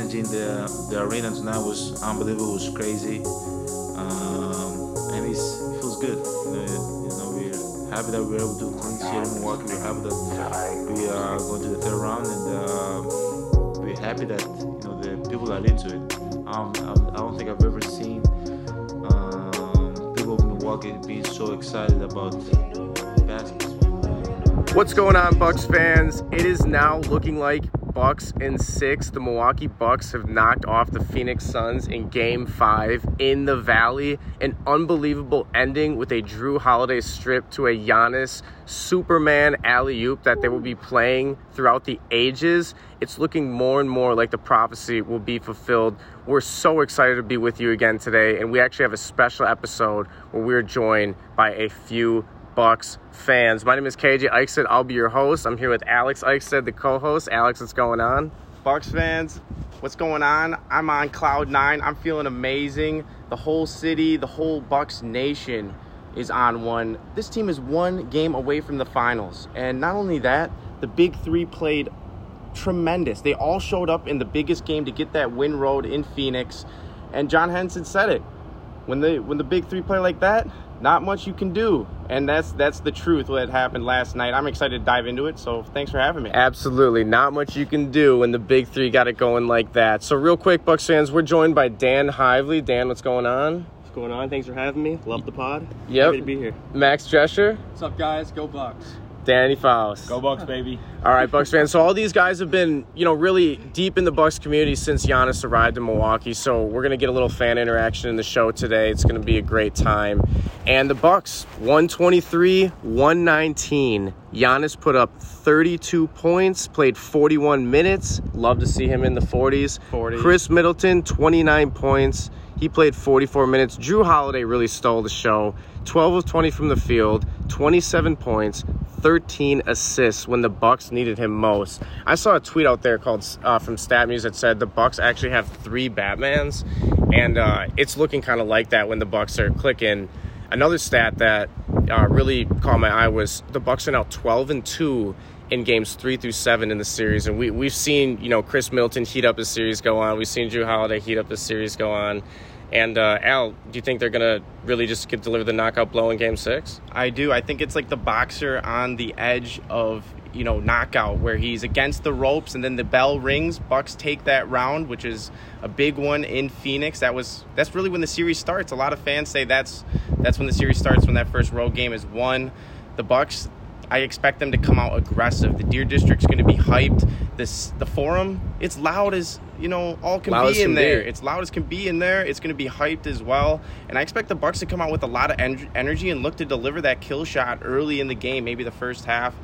energy in the arena tonight was unbelievable. It was crazy, and it feels good. We're happy that we're able to clinch here in Milwaukee. We're happy that we are going to the third round, and we're happy that the people are into it. I don't think I've ever seen people of Milwaukee be so excited about basketball. What's going on, Bucks fans? It is now looking like Bucks in 6. The Milwaukee Bucks have knocked off the Phoenix Suns in Game 5 in the Valley. An unbelievable ending with a Jrue Holiday strip to a Giannis Superman alley-oop that they will be playing throughout the ages. It's looking more and more like the prophecy will be fulfilled. We're so excited to be with you again today, and we actually have a special episode where we're joined by a few Bucks fans. My name is KJ Eichstead. I'll be your host. I'm here with Alex Eichstead, the co-host. Alex, what's going on? Bucks fans, what's going on? I'm on cloud 9. I'm feeling amazing. The whole city, the whole Bucks nation is on one. This team is one game away from the finals. And not only that, the Big Three played tremendous. They all showed up in the biggest game to get that win road in Phoenix. And John Henson said it. When the Big Three play like that, not much you can do. And that's the truth what happened last night. I'm excited to dive into it, so thanks for having me. Absolutely. Not much you can do when the Big Three got it going like that. So real quick, Bucks fans, we're joined by Dan Hively. Dan, what's going on? What's going on? Thanks for having me. Love the pod. Yep. Happy to be here. Max Drescher. What's up, guys? Go Bucks. Danny Faust. Go Bucks, baby. All right, Bucks fans. So all these guys have been, really deep in the Bucks community since Giannis arrived in Milwaukee. So we're going to get a little fan interaction in the show today. It's going to be a great time. And the Bucks, 123-119. Giannis put up 32 points, played 41 minutes. Love to see him in the 40s. 40. Chris Middleton, 29 points. He played 44 minutes. Jrue Holiday really stole the show. 12 of 20 from the field, 27 points, 13 assists when the Bucks needed him most. I saw a tweet out there called from StatMuse that said the Bucks actually have 3 Batmans, and it's looking kind of like that when the Bucks are clicking. Another stat that really caught my eye was the Bucks are now 12-2 in games 3 through 7 in the series, and we've seen Chris Middleton heat up the series go on. We've seen Jrue Holiday heat up the series go on. And Al, do you think they're going to really just deliver the knockout blow in Game 6? I do. I think it's like the boxer on the edge of, knockout, where he's against the ropes and then the bell rings. Bucks take that round, which is a big one in Phoenix. That's really when the series starts. A lot of fans say that's when the series starts, when that first road game is won. The Bucks, I expect them to come out aggressive. The Deer District's going to be hyped. The Forum, it's loud as all can loud be in there. Be. It's loud as can be in there. It's going to be hyped as well. And I expect the Bucks to come out with a lot of energy and look to deliver that kill shot early in the game, maybe the first half,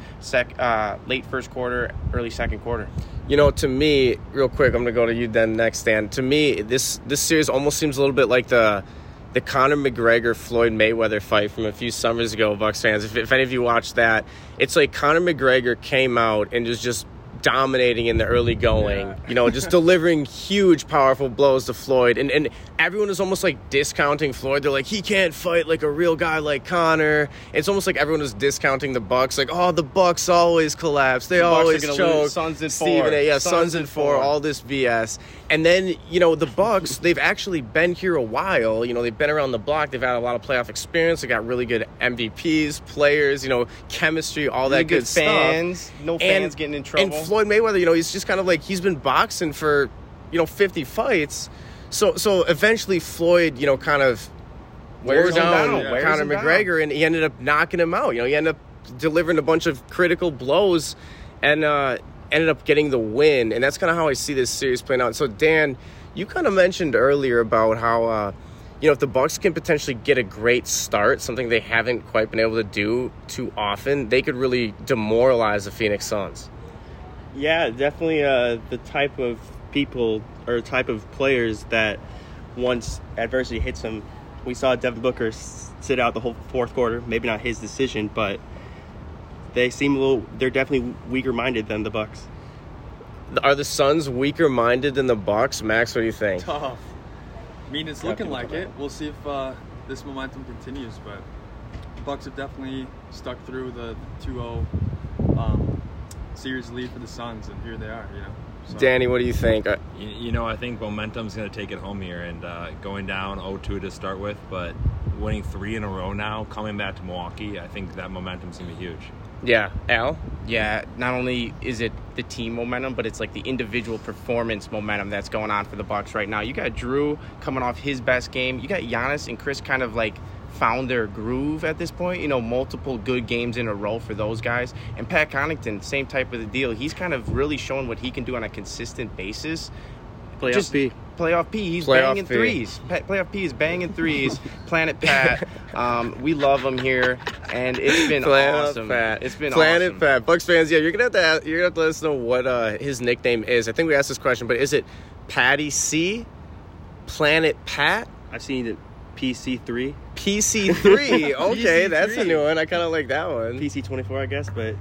late first quarter, early second quarter. To me, real quick, I'm going to go to you then next, Dan. To me, this series almost seems a little bit like the Conor McGregor-Floyd Mayweather fight from a few summers ago, Bucks fans. If any of you watched that, it's like Conor McGregor came out and just dominating in the early going, just delivering huge, powerful blows to Floyd. And everyone is almost like discounting Floyd. They're like, he can't fight like a real guy like Conor. It's almost like everyone is discounting the Bucks. Like, oh, the Bucks always collapse. They always choke. Suns in 4. Stephen A. Yeah, Suns in 4. All this BS. And then, the Bucks, they've actually been here a while. They've been around the block. They've had a lot of playoff experience. They got really good MVPs, players, chemistry, all that good fans. stuff. No fans getting in trouble. And Floyd Mayweather, he's just kind of like, he's been boxing for, 50 fights. So eventually Floyd, kind of wore down Conor McGregor, and he ended up knocking him out. He ended up delivering a bunch of critical blows and ended up getting the win. And that's kind of how I see this series playing out. So, Dan, you kind of mentioned earlier about how, if the Bucks can potentially get a great start, something they haven't quite been able to do too often, they could really demoralize the Phoenix Suns. Yeah, definitely the type of people or type of players that once adversity hits them, we saw Devin Booker sit out the whole fourth quarter. Maybe not his decision, but they're definitely weaker-minded than the Bucks. Are the Suns weaker-minded than the Bucks? Max, what do you think? Tough. I mean, it's looking like it. We'll see if this momentum continues, but the Bucks have definitely stuck through the 2-0 series lead for the Suns, and here they are, So. Danny, what do you think? You know, I think momentum's going to take it home here, and going down 0-2 to start with, but winning 3 in a row now, coming back to Milwaukee, I think that momentum's going to be huge. Yeah, Al? Yeah, not only is it the team momentum, but it's like the individual performance momentum that's going on for the Bucks right now. You got Drew coming off his best game. You got Giannis and Chris kind of like found their groove at this point. You know, multiple good games in a row for those guys. And Pat Connaughton, same type of the deal. He's kind of really showing what he can do on a consistent basis. Playoff P. Playoff P. He's Playoff banging P. threes. Playoff P is banging threes. Planet Pat. We love him here, and it's been awesome. Pat. It's been Planet awesome. Pat. Bucks fans, yeah, you're gonna have to let us know what his nickname is. I think we asked this question, but is it Patty C? Planet Pat? I've seen it PC3. PC3. Okay, that's a PC3. new one. I kind of like that one. PC24, I guess, but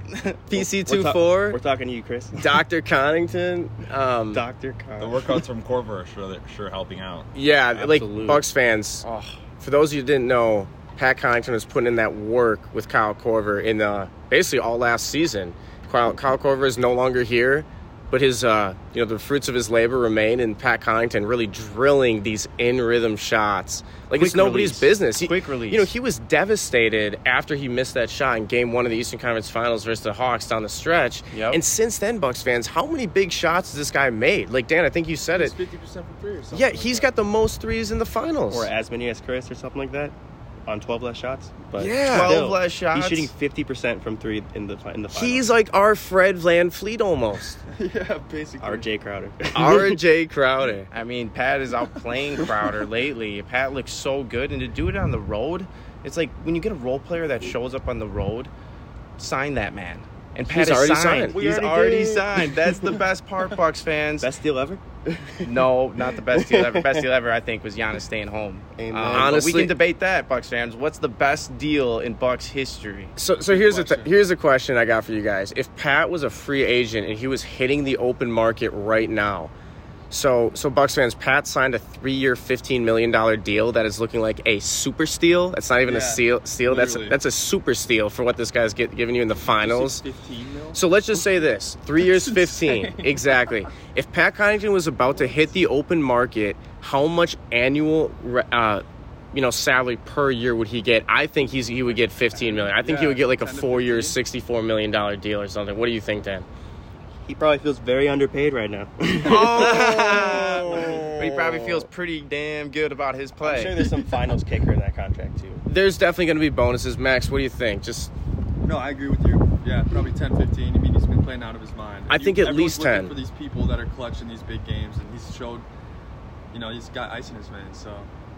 PC24. We're talking to you, Chris. Dr. Connington. Dr. The Khan. workouts from Corver are sure helping out. Yeah, Absolutely. like Bucks fans. Oh, For those of you who didn't know, Pat Connaughton was putting in that work with Kyle Korver in basically all last season. Kyle Korver is no longer here, but his the fruits of his labor remain, and Pat Connaughton really drilling these in-rhythm shots. Like, it's Quick nobody's release. business. Quick release. You know, he was devastated after he missed that shot in Game 1 of the Eastern Conference Finals versus the Hawks down the stretch. Yep. And since then, Bucks fans, how many big shots has this guy made? Like, Dan, I think you said it. 50% from 3 or something. Yeah, he's got the most threes in the finals. Or as many as Chris or something like that on 12 less shots. But Yeah. 12 still, less shots. He's shooting 50% from 3 in the finals. He's like our Fred VanVleet almost. Yeah, basically. R.J. Crowder. R.J. Crowder. I mean, Pat is outplaying Crowder lately. Pat looks so good, and to do it on the road, it's like when you get a role player that shows up on the road, sign that man. And Pat He's is already signed. signed. He's already signed. That's the best part, Bucks fans. Best deal ever? No, not the best deal ever. Best deal ever, I think, was Giannis staying home. Amen. But Honestly- we can debate that, Bucks fans. What's the best deal in Bucks history? So here's the question I got for you guys. If Pat was a free agent and he was hitting the open market right now, so Bucks fans, Pat signed a 3-year, $15 million deal that is looking like a super steal. That's not even a steal. literally. That's a super steal for what this guy's giving you in the finals. 15 mil? So let's just say this: 3 years, 15. Exactly. If Pat Connaughton was about to hit the open market, how much annual, salary per year would he get? I think he would get $15 million. I think he would get like a 10 to 4-year, 15. $64 million deal or something. What do you think, Dan? He probably feels very underpaid right now. But he probably feels pretty damn good about his play. I'm sure there's some finals kicker in that contract, too. There's definitely going to be bonuses. Max, what do you think? Just No, I agree with you. Yeah, probably 10, 15. I mean, he's been playing out of his mind. I think at everyone's least looking 10. for these people that are clutch in these big games, and he's showed, he's got ice in his veins. So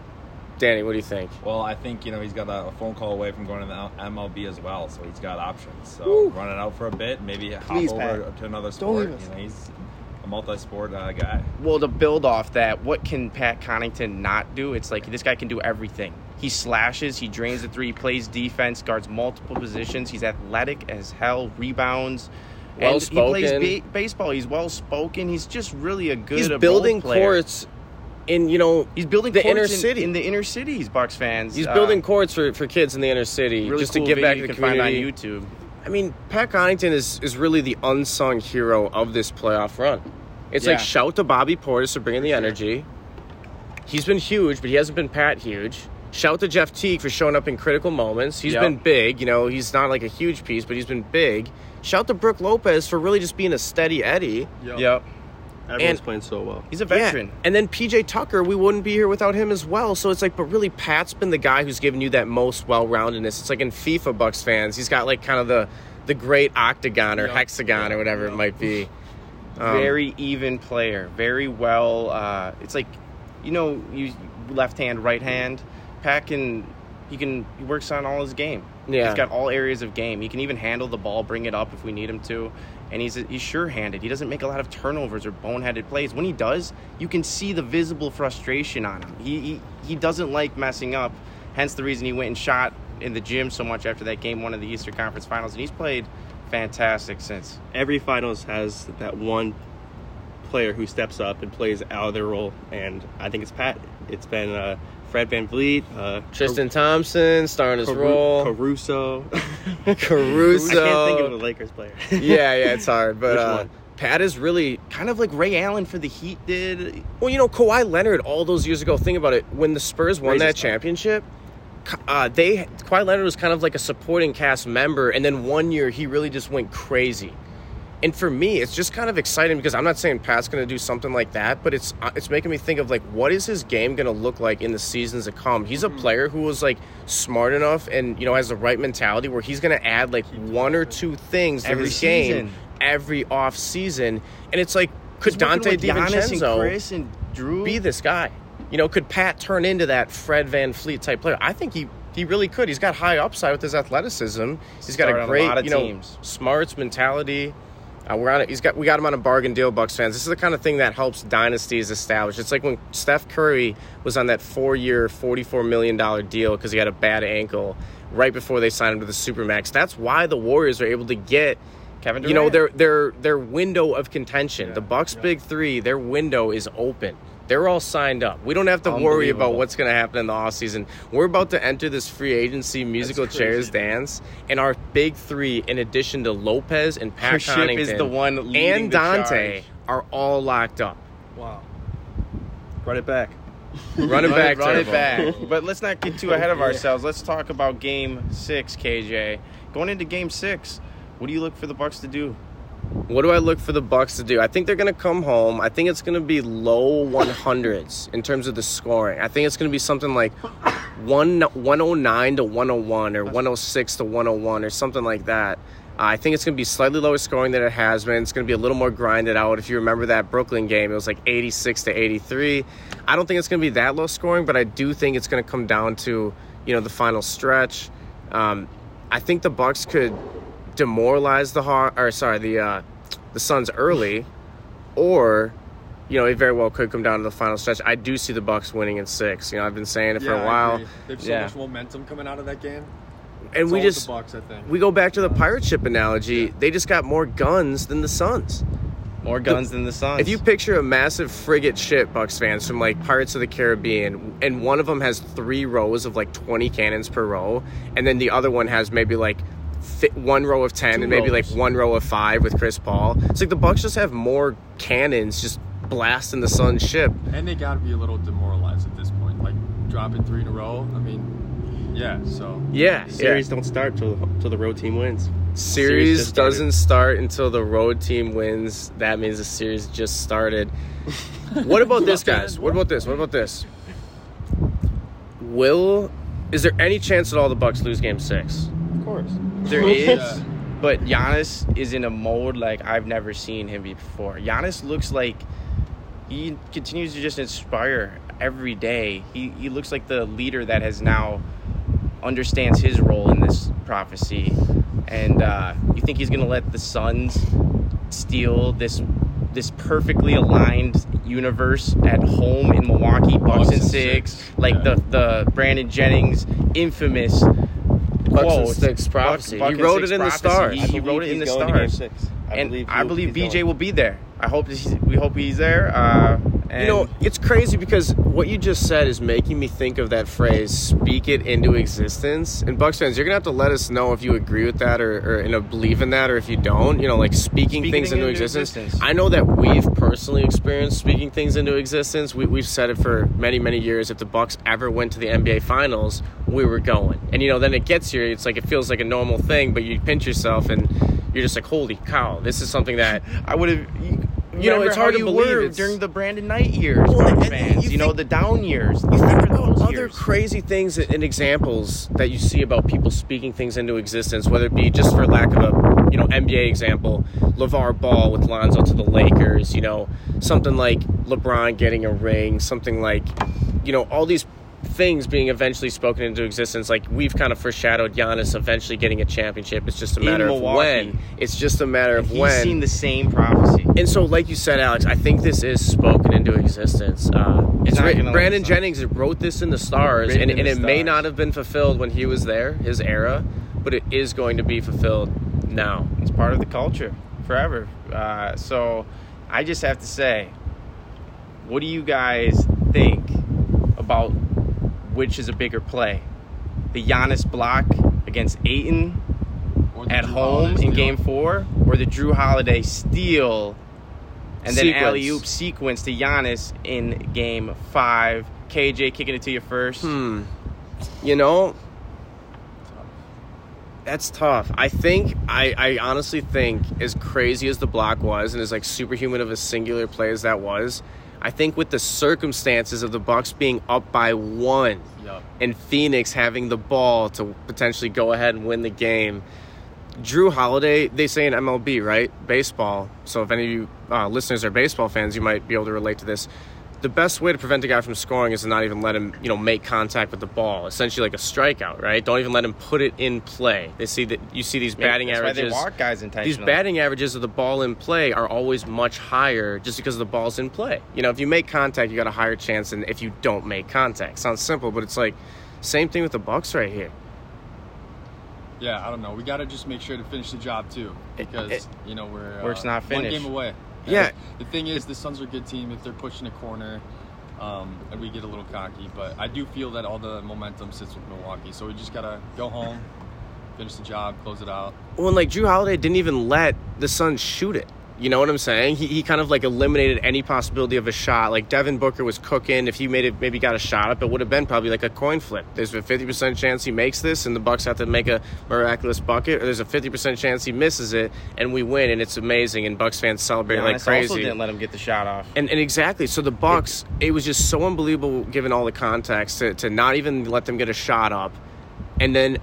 Danny, what do you think? Well, I think, he's got a phone call away from going to the MLB as well, so he's got options. So run it out for a bit, maybe Please, hop over Pat. to another sport. leave us. He's a multi-sport guy. Well, to build off that, what can Pat Connaughton not do? It's like this guy can do everything. He slashes, he drains the three, he plays defense, guards multiple positions. He's athletic as hell, rebounds. And Well-spoken. he plays baseball. He's well-spoken. He's just really a good He's role building player. courts in, He's building the courts inner in- city. in the inner cities, Bucks fans. He's building courts for kids in the inner city really just cool to give video back you to the can find community. on YouTube. I mean, Pat Connaughton is really the unsung hero of this playoff run. It's like, Yeah. shout to Bobby Portis for bringing the energy. He's been huge, but he hasn't been Pat huge. Shout to Jeff Teague for showing up in critical moments. He's Yep. been big. He's not like a huge piece, but he's been big. Shout to Brook Lopez for really just being a steady Eddie. Yep. Everyone's And- playing so well. He's a veteran. Yeah. And then PJ Tucker, we wouldn't be here without him as well. So it's like, but really, Pat's been the guy who's given you that most well-roundedness. It's like in FIFA, Bucks fans, he's got like kind of the great octagon or Yeah. hexagon or whatever it might be. Very even player. Very well. It's like, you left hand, right hand. Pat he works on all his game. Yeah. He's got all areas of game. He can even handle the ball, bring it up if we need him to. And he's sure-handed. He doesn't make a lot of turnovers or boneheaded plays. When he does, you can see the visible frustration on him. He doesn't like messing up. Hence the reason he went and shot in the gym so much after that Game 1 of the Eastern Conference Finals. And he's played fantastic since. Every finals has that one player who steps up and plays out of their role, and I think it's Pat. It's been Fred VanVleet, Tristan Thompson starting his role. Caruso. Caruso. I can't think of a Lakers player. yeah, it's hard. Which But one? Pat is really kind of like Ray Allen for the Heat did. well. Kawhi Leonard all those years ago. Think about it. When the Spurs won that Raises stuff. championship, Kawhi Leonard was kind of like a supporting cast member, and then one year he really just went crazy. And for me, it's just kind of exciting because I'm not saying Pat's going to do something like that, but it's making me think of like what is his game going to look like in the seasons to come. He's a player who was like smart enough and has the right mentality where he's going to add like one or two things to Every his game season. every off season, and it's like could He's working Dante with Giannis and DiVincenzo Chris and Drew be this guy? Could Pat turn into that Fred VanVleet type player? I think he really could. He's got high upside with his athleticism. He's got Start a on a great, lot of teams. smarts mentality. We got him on a bargain deal, Bucks fans. This is the kind of thing that helps dynasties establish. It's like when Steph Curry was on that 4-year, $44 million deal because he had a bad ankle right before they signed him to the Supermax. That's why the Warriors are able to get Kevin Durant. their window of contention. Yeah, The Bucks' yeah. big three, their window is open. They're all signed up. We don't have to worry about Unbelievable. what's going to happen in the offseason. We're about to enter this free agency musical crazy. chairs dance, and our big three, in addition to Lopez and Pat Her ship Connaughton is the one leading and the Dante, charge. are all locked up. Wow. Run it back. Run it back, Run it Turbo. back. But let's not get too ahead of ourselves. Let's talk about Game 6, KJ. Going into Game 6, what do you look for the Bucks to do? What do I look for the Bucks to do? I think they're going to come home. I think it's going to be low 100s in terms of the scoring. I think it's going to be something like 109 to 101 or 106 to 101 or something like that. I think it's going to be slightly lower scoring than it has been. It's going to be a little more grinded out. If you remember that Brooklyn game, it was like 86 to 83. I don't think it's going to be that low scoring, but I do think it's going to come down to, the final stretch. I think the Bucks could demoralize the Suns early, or it very well could come down to the final stretch. I do see the Bucks winning in 6. I've been saying it for a I while. agree. They have so Yeah. much momentum coming out of that game. And It's we all with just the Bucks, I think. we go back to the pirate ship analogy. They just got more guns than the Suns. More guns than the Suns. If you picture a massive frigate ship, Bucks fans, from like Pirates of the Caribbean, and one of them has 3 rows of like 20 cannons per row, and then the other one has maybe like 1 row of 10 2 and maybe rows. like 1 row of 5 with Chris Paul. It's like the Bucks just have more cannons just blasting the Suns ship. And they got to be a little demoralized at this point. Like, dropping 3 in a row. I mean, yeah, so. Yeah, Series don't start till the road team wins. Series just started. doesn't start until the road team wins. That means the series just started. What about this, guys? What about this? Is there any chance at all the Bucks lose Game 6? Of course. There is, Yeah. but Giannis is in a mode like I've never seen him before. Giannis looks like he continues to just inspire every day. He looks like the leader that has now understands his role in this prophecy. And you think he's going to let the Suns steal this perfectly aligned universe at home in Milwaukee, Bucks and 6, like Yeah. the Brandon Jennings infamous Bucks and quote. 6 prophecy. Buck He and wrote 6 it in the prophecy. stars. He wrote it in the He's going to Game stars. 6. I believe he's BJ going. will be there. We hope he's there. And It's crazy because what you just said is making me think of that phrase, speak it into existence. And Bucks fans, you're going to have to let us know if you agree with that or believe in that, or if you don't, like speaking things into existence. I know that we've personally experienced speaking things into existence. We've said it for many, many years. If the Bucks ever went to the NBA Finals, we were going. And, then it gets here. It's like it feels like a normal thing, but you pinch yourself and you're just like, holy cow, this is something that I would have. it's hard to you believe. were It's- during the Brandon Knight years, Well, Bucks and fans. you think- The down years. You think Remember about those other years. crazy things and examples that you see about people speaking things into existence, whether it be just for lack of a NBA example, LeVar Ball with Lonzo to the Lakers, something like LeBron getting a ring, something like, all these things being eventually spoken into existence. Like we've kind of foreshadowed Giannis eventually getting a championship. It's just a In matter of Milwaukee. when. It's just a matter of He's when. seen the same prophecy. And so, like you said, Alex, I think this is spoken into existence. It's not gonna Brandon let Jennings wrote this in the stars, Written and in the it may stars. not have been fulfilled when he was there, his era, but it is going to be fulfilled now. It's part of the culture forever. So I just have to say, what do you guys think about which is a bigger play? The Giannis block against Ayton Or the at Drew home Holiday in steal. Game 4, or the Drew Holiday steal And then alley-oop sequence to Giannis in Game 5. KJ kicking it to you first. You know, that's tough. I honestly think, as crazy as the block was and as like superhuman of a singular play as that was, I think with the circumstances of the Bucks being up by 1 and Phoenix having the ball to potentially go ahead and win the game, Jrue Holiday, they say in MLB, right? Baseball. So if any of you listeners are baseball fans, you might be able to relate to this. The best way to prevent a guy from scoring is to not even let him, make contact with the ball. Essentially like a strikeout, right? Don't even let him put it in play. You see these batting averages. That's why they walk guys intentionally. These batting averages of the ball in play are always much higher just because the ball's in play. If you make contact, you got a higher chance than if you don't make contact. Sounds simple, but it's like same thing with the Bucks right here. Yeah, I don't know. We got to just make sure to finish the job too, because we're work's not finished. 1 game away. Yeah. The thing is, the Suns are a good team if they're pushing a corner, and we get a little cocky. But I do feel that all the momentum sits with Milwaukee, so we just gotta go home, finish the job, close it out. Well, and Jrue Holiday didn't even let the Suns shoot it. You know what I'm saying? He kind of eliminated any possibility of a shot. Like Devin Booker was cooking. If he maybe got a shot up, it would have been probably like a coin flip. There's a 50% chance he makes this and the Bucks have to make a miraculous bucket, or there's a 50% chance he misses it and we win and it's amazing and Bucks fans celebrate like crazy. Also didn't let him get the shot off. And exactly. So the Bucks, it was just so unbelievable given all the context to not even let them get a shot up, and then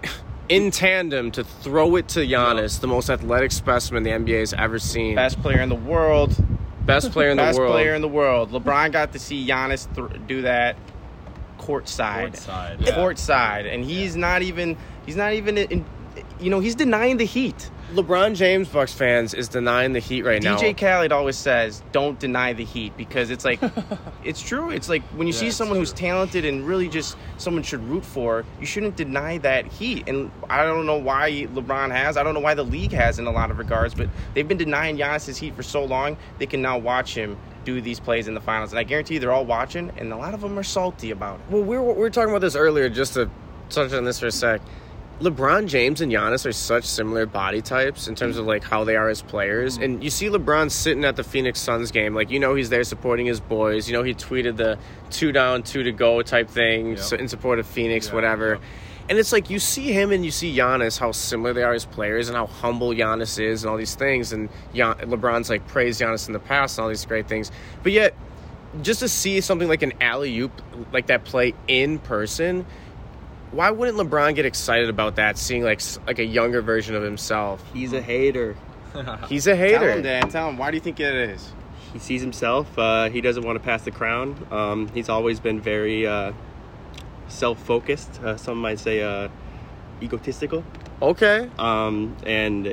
in tandem to throw it to Giannis, the most athletic specimen the NBA has ever seen. Best player in the world. Best player in the world. Best player in the world. LeBron got to see Giannis do that courtside. Courtside. And he's not even in, he's denying the heat. LeBron James, Bucks fans, is denying the heat right now. DJ Khaled always says, don't deny the heat, because it's like, it's true. It's like when you see someone who's talented and really just someone should root for, you shouldn't deny that heat. And I don't know why LeBron has. I don't know why the league has in a lot of regards, but they've been denying Giannis' heat for so long, they can now watch him do these plays in the finals. And I guarantee you they're all watching, and a lot of them are salty about it. Well, we were talking about this earlier, just to touch on this for a sec. LeBron James and Giannis are such similar body types in terms of how they are as players. And you see LeBron sitting at the Phoenix Suns game, he's there supporting his boys. He tweeted the 2 down, 2 to go type thing in support of Phoenix, whatever. Yep. And it's you see him and you see Giannis, how similar they are as players and how humble Giannis is and all these things. And LeBron's praised Giannis in the past and all these great things. But yet, just to see something like an alley-oop, like that play in person, why wouldn't LeBron get excited about that, seeing like a younger version of himself? He's a hater. He's a hater. Tell him, Dan. Tell him. Why do you think it is? He sees himself. He doesn't want to pass the crown. He's always been very self-focused. Some might say egotistical. Okay. And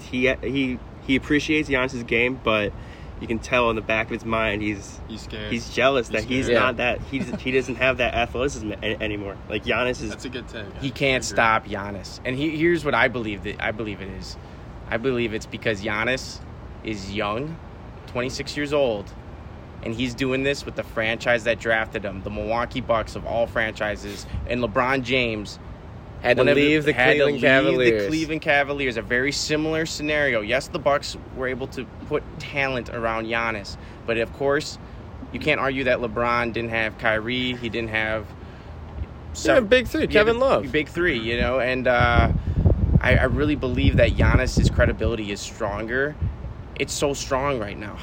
he appreciates Giannis' game, but you can tell in the back of his mind he's scared. He's jealous that he's not that he doesn't have that athleticism anymore. Like Giannis is. That's a good take. He can't stop Giannis, and here's what I believe it is. I believe it's because Giannis is young, 26 years old, and he's doing this with the franchise that drafted him, the Milwaukee Bucks of all franchises, and LeBron James had to leave the Cleveland Cavaliers. A very similar scenario. Yes, the Bucks were able to put talent around Giannis, but of course, you can't argue that LeBron didn't have Kyrie. He didn't have big three, Kevin Love. Big three, and I really believe that Giannis' credibility is stronger. It's so strong right now.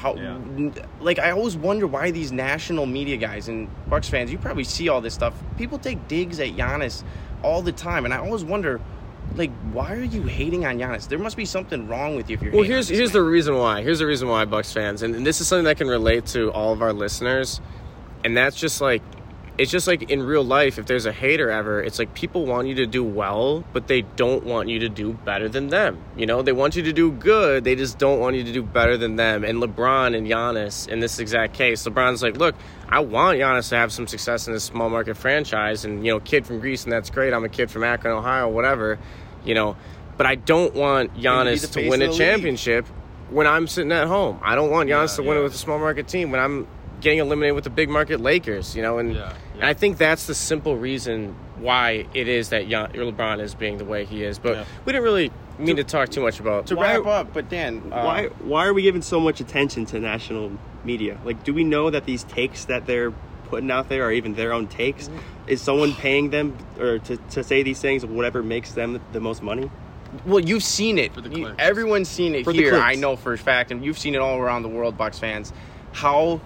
I always wonder why these national media guys and Bucks fans, you probably see all this stuff. People take digs at Giannis all the time, and I always wonder, why are you hating on Giannis? There must be something wrong with you if you're hating on this here's the reason why. Here's the reason why, Bucks fans, and this is something that can relate to all of our listeners, and that's just it's just in real life, if there's a hater ever, it's people want you to do well, but they don't want you to do better than them. They want you to do good, they just don't want you to do better than them. And LeBron and Giannis, in this exact case, LeBron's look, I want Giannis to have some success in this small market franchise, and, kid from Greece, and that's great. I'm a kid from Akron, Ohio, whatever, but I don't want Giannis to win a championship when I'm sitting at home. I don't want Giannis to win it with a small market team when I'm getting eliminated with the big market Lakers, and I think that's the simple reason why it is that LeBron is being the way he is. But we didn't really mean to talk too much about. To wrap up, but Dan, why are we giving so much attention to national media? Like, do we know that these takes that they're putting out there are even their own takes? Is someone paying them or to say these things, whatever makes them the most money? Well, you've seen it. For the clicks. Everyone's seen it For the here. clicks. I know for a fact, and you've seen it all around the world, Bucks fans. How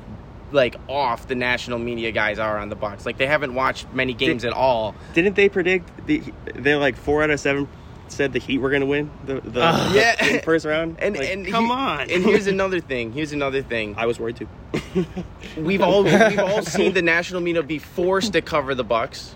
off the national media guys are on the Bucks. Like, they haven't watched many games at all. Didn't they predict they're like 4 out of 7 said the Heat were going to win the in first round? And come on. And here's another thing. I was worried too. We've all seen the national media be forced to cover the Bucks.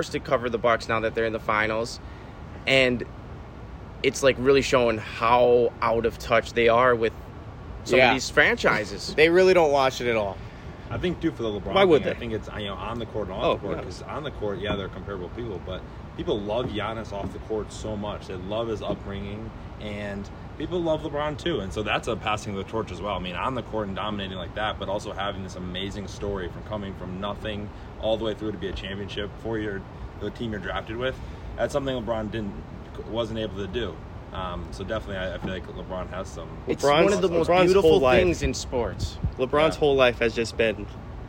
Now that they're in the finals, and it's like really showing how out of touch they are with some of these franchises. They really don't watch it at all. I think, too, for the LeBron Why would thing, they? I think it's on the court and off the court. Because on the court, they're comparable people, but people love Giannis off the court so much. They love his upbringing, and people love LeBron too. And so that's a passing of the torch as well. I mean, on the court and dominating like that, but also having this amazing story from coming from nothing all the way through to be a championship for the team you're drafted with. That's something LeBron wasn't able to do. So definitely, I feel like LeBron has some. It's one of the most beautiful things in sports. LeBron's whole life has just been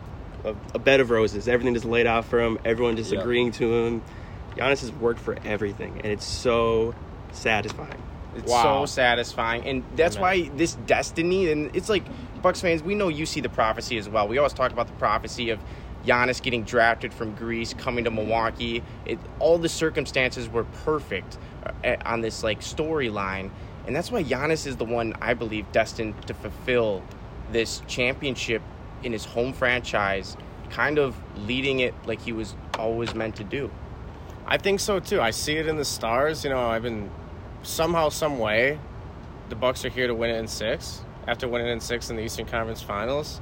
a bed of roses. Everything just laid out for him. Everyone just agreeing to him. Giannis has worked for everything, and it's so satisfying. It's so satisfying, and that's why this destiny, and it's like, Bucks fans, we know you see the prophecy as well. We always talk about the prophecy of Giannis getting drafted from Greece, coming to Milwaukee. All the circumstances were perfect on this storyline, and that's why Giannis is the one, I believe, destined to fulfill this championship in his home franchise, kind of leading it like he was always meant to do. I think so too. I see it in the stars. I've been somehow, some way, the Bucks are here to win it in 6 after winning in 6 in the Eastern Conference Finals.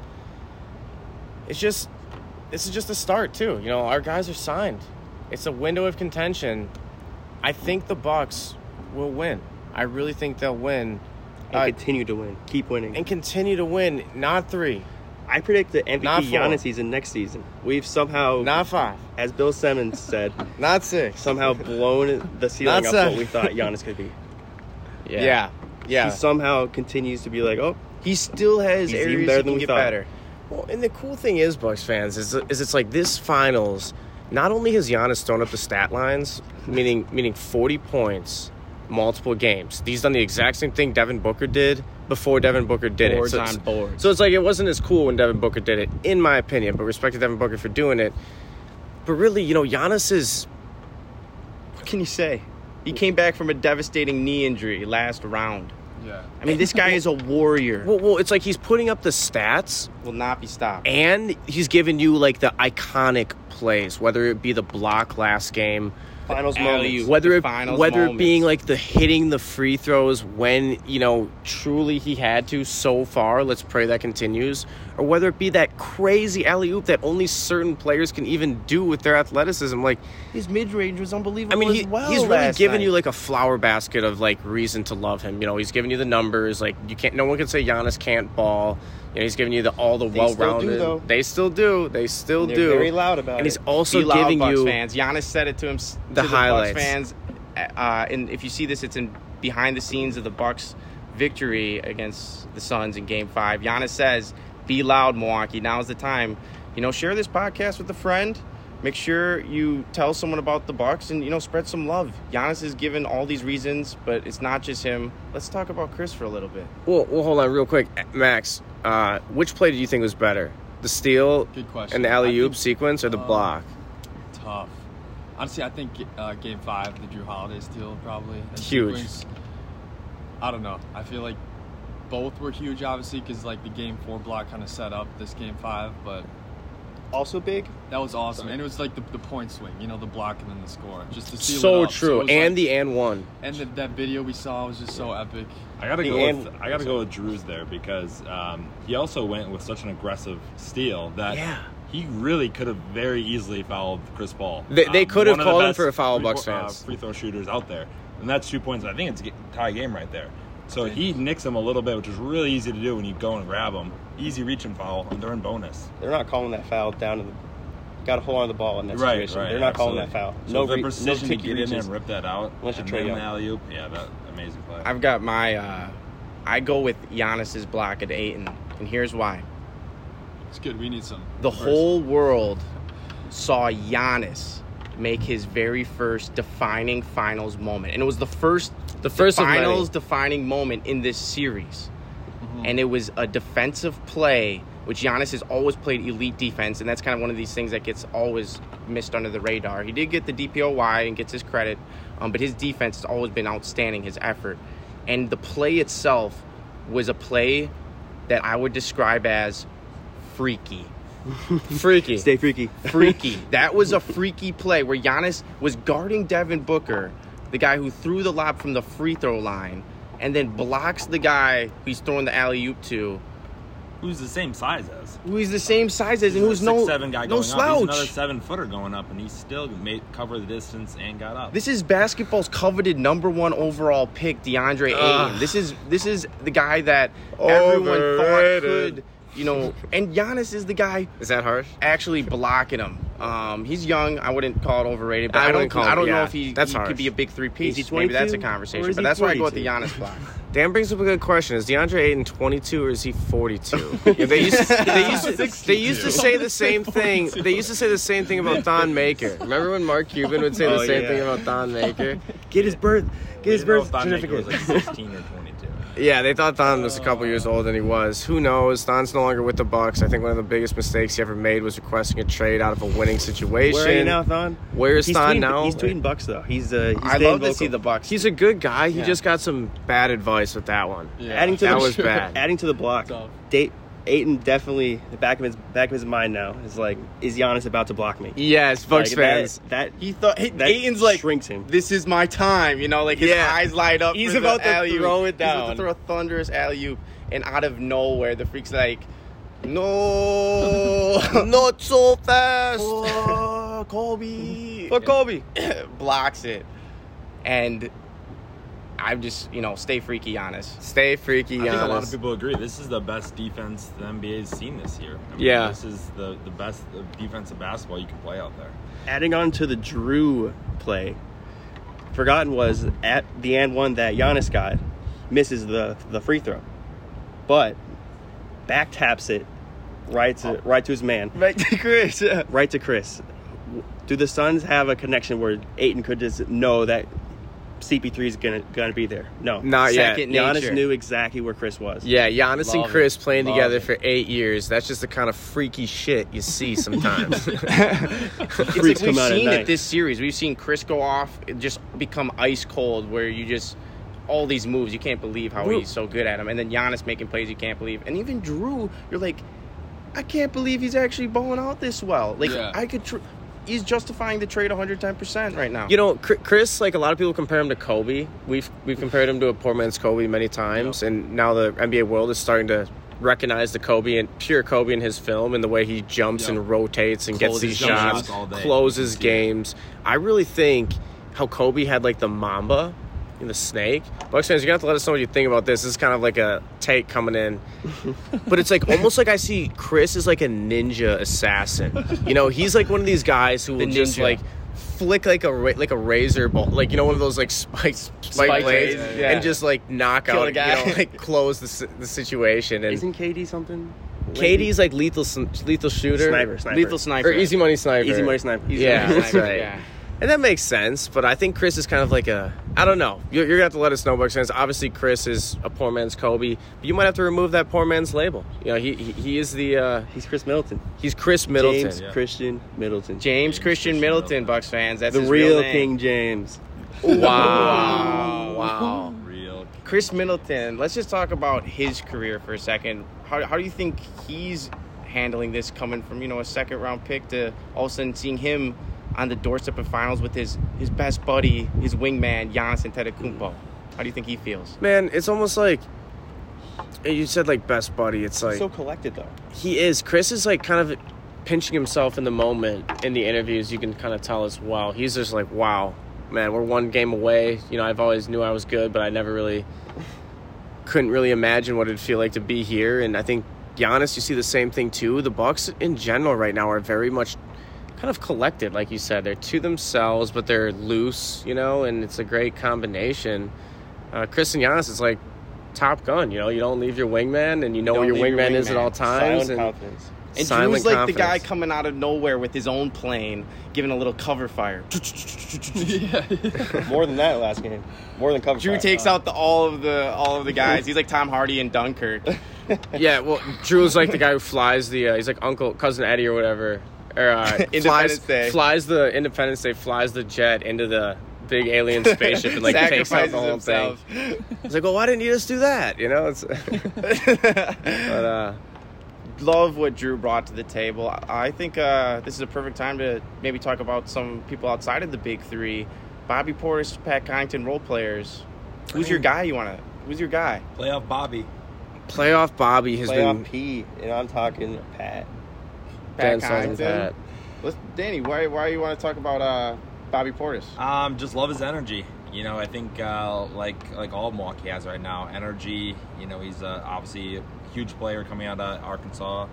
This is just a start too. Our guys are signed. It's a window of contention. I think the Bucks will win. I really think they'll win. And continue to win. Keep winning. And continue to win. Not 3. I predict the MVP Not 4. Giannis season next season. We've somehow, Not 5. as Bill Simmons said, Not 6. somehow blown the ceiling Not up 7. what we thought Giannis could be. Yeah. He somehow continues to be like, He still has He's even areas better he than can we get thought. better. Well, and the cool thing is, Bucks fans, is it's like this finals, not only has Giannis thrown up the stat lines, meaning 40 points, multiple games. He's done the exact same thing Devin Booker did before Devin Booker did Boards it. on boards. So it's like it wasn't as cool when Devin Booker did it, in my opinion, but respect to Devin Booker for doing it. But really, Giannis is... What can you say? He came back from a devastating knee injury last round. Yeah. I mean, this guy is a warrior. Well, it's like he's putting up the stats, Will not be stopped. and he's giving you, the iconic plays, whether it be the block last game, finals Alley-oop. moments. whether finals it moments. being the hitting the free throws when truly he had to so far, let's pray that continues, or whether it be that crazy alley-oop that only certain players can even do with their athleticism. His mid-range was unbelievable He's really giving you a flower basket of reason to love him. He's giving you the numbers. No one can say Giannis can't ball. He's giving you all the well-rounded. though. They still do. They still They're do. very loud about and it. he's also Be loud, giving Bucks you fans. Giannis said it to him. the to highlights. The Bucks fans. And if you see this, it's in behind the scenes of the Bucks' victory against the Suns in Game 5. Giannis says, "Be loud, Milwaukee. Now's the time. Share this podcast with a friend. Make sure you tell someone about the Bucks and spread some love." Giannis is given all these reasons, but it's not just him. Let's talk about Chris for a little bit. Well, hold on real quick. Max, which play do you think was better? The steal Good question. and the I alley-oop think, sequence or the block? Tough. Honestly, I think Game 5, the Drew Holiday steal, probably. And Huge. sequence, I don't know. I feel like both were huge, obviously, because the Game 4 block kind of set up this Game 5, but Also big. that was awesome. And it was the point swing, the block and then the score. Just to seal So it up. true. It was and the and one. And that video we saw was just so epic. I gotta go with Drew's there because he also went with such an aggressive steal that he really could have very easily fouled Chris Paul. They could have One of the called him best for a foul, Bucks fans. free throw shooters out there, and that's 2 points. I think it's a tie game right there. So he nicks him a little bit, which is really easy to do when you go and grab him. Easy reach and foul, and they're in bonus. They're not calling that foul down to the. Got to hold on to the ball in that Right, situation. right. They're not absolutely. calling that foul. So the no precision to ticky get in there reaches. and rip that out, Unless you're and Trae then Young. the alley-oop, amazing play. I've got my. I go with Giannis's block at Ayton, and here's why. It's good. We need some. The whole world saw Giannis make his very first defining finals moment, and it was the first finals defining moment in this series. And it was a defensive play, which Giannis has always played elite defense, and that's kind of one of these things that gets always missed under the radar. He did get the DPOY and gets his credit, but his defense has always been outstanding, his effort. And the play itself was a play that I would describe as freaky. Freaky. Stay freaky. Freaky. That was a freaky play where Giannis was guarding Devin Booker, the guy who threw the lob from the free throw line, and then blocks the guy he's throwing the alley-oop to. Who's the same size as? Who is the same size as, and who's a no 6'7" guy no going slouch. up. He's another 7-footer going up, and he still covered the distance and got up. This is basketball's coveted number 1 overall pick, DeAndre Ayton. This is the guy that everyone thought could, and Giannis is the guy. Is that harsh? Actually blocking him. He's young. I wouldn't call it overrated, but I don't know if he could be a big 3-piece. Is he Maybe that's a 22, or conversation, is but he that's why I go with 42? the Giannis block. Dan brings up a good question. Is DeAndre Ayton 22 or is he 42? They used to say the same thing. They used to say the same thing about Thon Maker. Remember when Mark Cuban would say the same thing about Thon Maker? Get his birth certificate. certificate. Was like 16 or 22. Yeah, they thought Thon was a couple years older than he was. Who knows? Thon's no longer with the Bucks. I think one of the biggest mistakes he ever made was requesting a trade out of a winning situation. Where are you now, Thon? Where is Thon now? He's tweeting Bucks though. He's I love to see the Bucks. He's a good guy. He Yeah. just got some bad advice with that one. Yeah. Adding to That the was bad. Adding to the block. Tough. Ayton definitely the back of his mind now is like, is Giannis about to block me? Yes, Bucks Like, fans. That He thought that Ayton's like, shrinks him. this is my time, like his Yeah. eyes light up. He's for the about to alley-oop. throw it He's about down. to throw a thunderous alley-oop, and out of nowhere, the freak's like, no, Not so fast. oh, Kobe, For Kobe. blocks it, and I'm just, stay freaky, Giannis. Stay freaky, I think a lot of Giannis. people agree. This is the best defense the NBA's seen this year. Yeah. This is the best defensive basketball you can play out there. Adding on to the Drew play, forgotten was at the and one that Giannis got, misses the free throw, but back taps it right to his man, Right to Chris. right to Chris. Do the Suns have a connection where Ayton could just know that CP3 is gonna be there? No, Not yet. Second Giannis nature. knew exactly where Chris was. Yeah, Giannis and Love Chris it. playing Love together it. for 8 years. That's just the kind of freaky shit you see sometimes. It's Freaks like we've come out at seen night. it this series. We've seen Chris go off, and just become ice cold, where you just all these moves, you can't believe how he's so good at them. And then Giannis making plays you can't believe. And even Drew, you're like, I can't believe he's actually balling out this well. Like Yeah. he's justifying the trade 110% right now. You know, Chris, like a lot of people compare him to Kobe. We've compared him to a poor man's Kobe many times, and now the NBA world is starting to recognize the Kobe and pure Kobe in his film and the way he jumps and rotates and gets Closes these jump shots, shots all day. closes Yeah. games. I really think how Kobe had like the Mamba and the snake. Bucks fans, you're gonna have to let us know what you think about this. This is kind of like a take coming in, but it's like almost like I see Chris as like a ninja assassin. You know, he's like one of these guys who will just ninja. like flick like a razor ball, like one of those like spike blades, blades, yeah. and just like knock Kill out, a guy. like close the situation. And Isn't KD something? Katie's like lethal shooter, Sniper. Lethal sniper. or easy money sniper. Easy money sniper. Yeah, Sniper, that's right. yeah. And that makes sense, but I think Chris is kind of like I don't know. You're going to have to let us know, Bucks fans. Obviously, Chris is a poor man's Kobe, but you might have to remove that poor man's label. You know, he is the, He's Chris Middleton. he's Chris Middleton. James Christian Middleton. James Christian Middleton, Bucks fans. That's the his real name. King James. Wow. Real. Chris Middleton, let's just talk about his career for a second. How do you think he's handling this, coming from, a second round pick to all of a sudden seeing him on the doorstep of finals with his best buddy, his wingman, Giannis Antetokounmpo? How do you think he feels? Man, it's almost like you said, like best buddy. It's like So collected though. he is. Chris is like kind of pinching himself in the moment in the interviews. You can kind of tell as well. He's just like, wow, man, we're one game away. I've always knew I was good, but I couldn't really imagine what it'd feel like to be here. And I think Giannis, you see the same thing too. The Bucks in general right now are very much kind of collected, like you said. They're to themselves, but they're loose, and it's a great combination. Chris and Giannis is like Top Gun. You know, you don't leave your wingman, and you know where your wingman is at all times. Silent confidence. And Silent Drew's like confidence. the guy coming out of nowhere with his own plane, giving a little cover fire. More than that last game. More than cover Drew fire. takes out all of the guys. He's like Tom Hardy in Dunkirk. Yeah, well, Drew's like the guy who flies he's like cousin Eddie or whatever. Or Independence Day. Flies the Independence Day, flies the jet into the big alien spaceship and like takes out the whole himself. thing. He's like, well, why didn't you just do that? You know, it's. But Love what Drew brought to the table. I think this is a perfect time to maybe talk about some people outside of the big three. Bobby Portis, Pat Connaughton, role players. Who's your guy? Who's your guy? Playoff Bobby. Playoff Bobby has Playoff been. P, and I'm talking Pat. Dan Pat Sutton, Connaughton. Pat. Danny, why you want to talk about Bobby Portis? Just love his energy. You know, I think like all Milwaukee has right now, energy. You know, he's obviously a huge player coming out of Arkansas.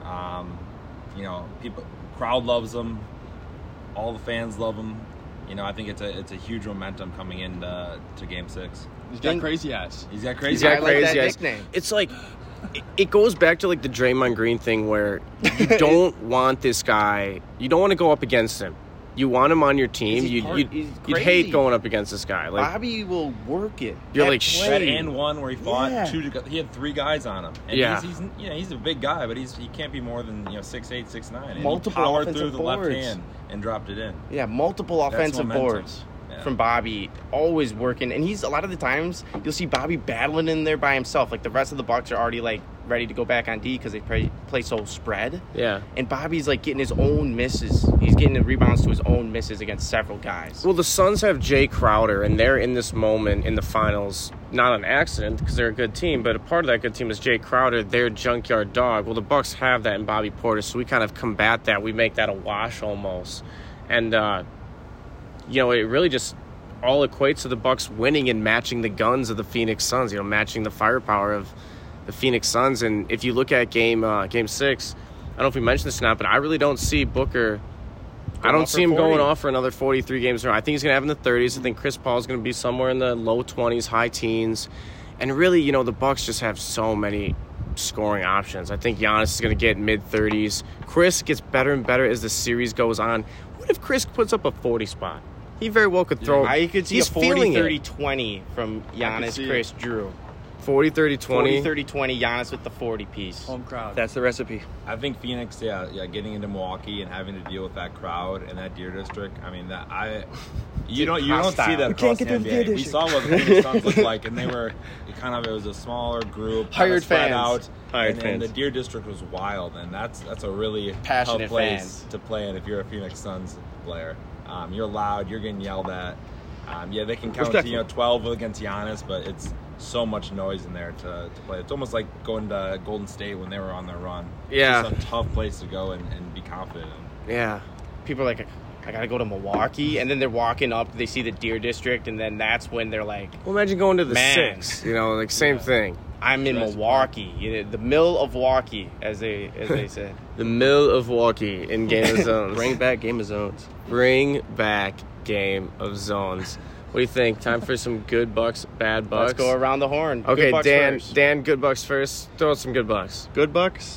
You know, crowd loves him. All the fans love him. You know, I think it's a huge momentum coming into Game 6. He's got crazy ass. He's got crazy. He's got I like crazy that eyes. nickname. It's like it goes back to like the Draymond Green thing where you don't want this guy. You don't want to go up against him. You want him on your team. He's You'd crazy. hate going up against this guy. Like Bobby will work it. You're That like, play. That and one where he fought Yeah. he had 3 guys on him. And Yeah. he's a big guy, but he can't be more than 6'8", 6'9". And Multiple he powered offensive through the left boards. hand and dropped it in. Yeah, multiple offensive momentum. boards Yeah. from Bobby, always working. And he's a lot of the times you'll see Bobby battling in there by himself. Like the rest of the Bucks are already like ready to go back on D because they play so spread. yeah. And Bobby's like getting his own misses. He's getting the rebounds to his own misses against several guys. Well, the Suns have Jay Crowder, and they're in this moment in the finals, not an accident because they're a good team, but a part of that good team is Jay Crowder, their junkyard dog. Well, the Bucks have that in Bobby Portis, so we kind of combat that. We make that a wash almost. And, it really just all equates to the Bucks winning and matching the guns of the Phoenix Suns, matching the firepower of the Phoenix Suns. And if you look at game 6, I don't know if we mentioned this or not, but I really don't see Booker. I don't off see for him going 40. off for another 43 games. I think he's going to have in the 30s. I think Chris Paul's going to be somewhere in the low 20s, high teens. And really, the Bucks just have so many scoring options. I think Giannis is going to get mid-30s. Chris gets better and better as the series goes on. What if Chris puts up a 40 spot? He very well could throw. I could see he's a 40, feeling 30, it. 20 from Giannis, see Chris, Drew. 40, 30, 20. 40, 30, 20, Giannis with the 40 piece. Home crowd. That's the recipe. I think Phoenix, getting into Milwaukee and having to deal with that crowd and that Deer District. I mean, you don't see hostile. that We across can't the get to the Deer NBA. We District. saw what the Phoenix Suns looked like, and it was a smaller group, kinda Hired spread fans. out, Hired and fans. the Deer District was wild, and that's a really Passionate tough place fans. to play in if you're a Phoenix Suns player. You're loud, you're getting yelled at. They can count Respectful. 12 against Giannis, but it's so much noise in there to play. It's almost like going to Golden State when they were on their run. Yeah. It's a tough place to go and be confident in. Yeah. People are like, I got to go to Milwaukee. And then they're walking up, they see the Deer District, and then that's when they're like, Well, imagine going to the Man. 6. Same thing. I'm in Milwaukee. The mill of Milwaukee, as they said. The Mill of Milwaukee in Game of Zones. Bring back Game of Zones. Bring back Game of Zones. What do you think? Time for some good Bucks, bad Bucks? Let's go around the horn. Okay, Good Bucks first. Dan, good Bucks first. Throw out some good Bucks. Good Bucks.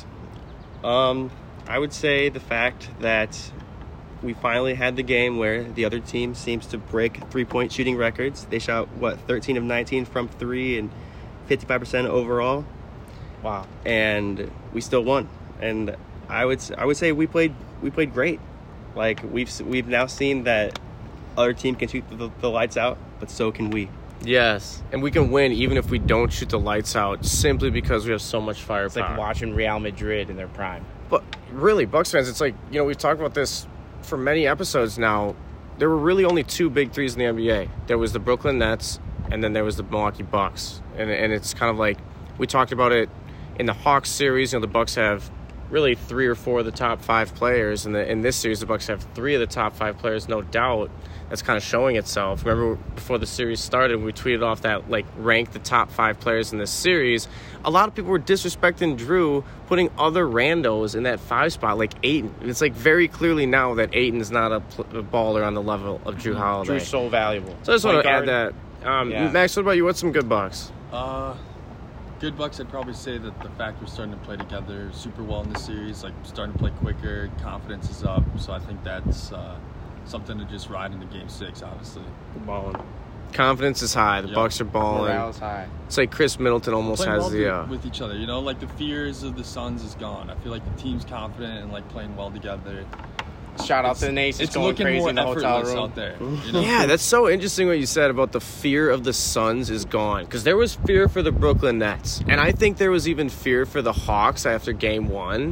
I would say the fact that we finally had the game where the other team seems to break 3-point shooting records. They shot 13 of 19 from 3 and 55% overall, Wow. and we still won. And I would say we played great. Like we've now seen that other team can shoot the lights out, but so can we. Yes, and we can win even if we don't shoot the lights out, simply because we have so much It's firepower. like watching Real Madrid in their prime. But really, Bucks fans, it's like, we've talked about this for many episodes now. There were really only 2 big threes in the NBA. There was the Brooklyn Nets, and then there was the Milwaukee Bucks. And it's kind of like, we talked about it in the Hawks series. The Bucks have really 3 or 4 of the top 5 players. And in this series, the Bucks have 3 of the top 5 players, no doubt. That's kind of showing itself. Remember, before the series started, we tweeted off that, rank the top 5 players in this series. A lot of people were disrespecting Drew, putting other randos in that 5 spot, like Ayton. It's very clearly now that Ayton is not a baller on the level of Drew Holiday. Drew's so valuable. So I just want Point to add guard. that. Yeah. Max, what about you? What's some good Bucks? Good Bucks, I'd probably say that the fact we're starting to play together super well in this series, like starting to play quicker, confidence is up. So I think that's something to just ride into Game 6, obviously. Balling. Confidence is high. The Yep. Bucks are balling. Morale's high. It's like Chris Middleton almost Playing has well the. with each other, you know, like the fears of the Suns is gone. I feel like the team's confident and like playing well together. Shout out to the Nace. It's going looking crazy more in the hotel effortless room. out there. You know? Yeah, that's so interesting what you said about the fear of the Suns is gone. Because there was fear for the Brooklyn Nets. And I think there was even fear for the Hawks after Game 1.